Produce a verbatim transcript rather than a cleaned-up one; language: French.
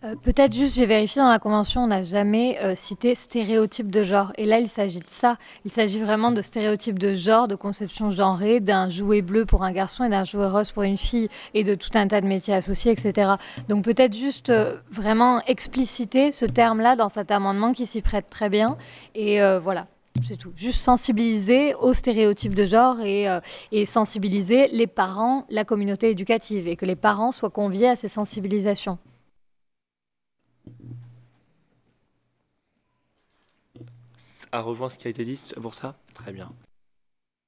Euh, peut-être juste, j'ai vérifié dans la convention, on n'a jamais euh, cité stéréotype de genre. Et là, il s'agit de ça. Il s'agit vraiment de stéréotypes de genre, de conception genrée, d'un jouet bleu pour un garçon et d'un jouet rose pour une fille, et de tout un tas de métiers associés, et cetera. Donc peut-être juste euh, vraiment expliciter ce terme-là dans cet amendement qui s'y prête très bien. Et euh, voilà. C'est tout. Juste sensibiliser aux stéréotypes de genre et, euh, et sensibiliser les parents, la communauté éducative, et que les parents soient conviés à ces sensibilisations. Ça rejoint ce qui a été dit, c'est pour ça? Très bien.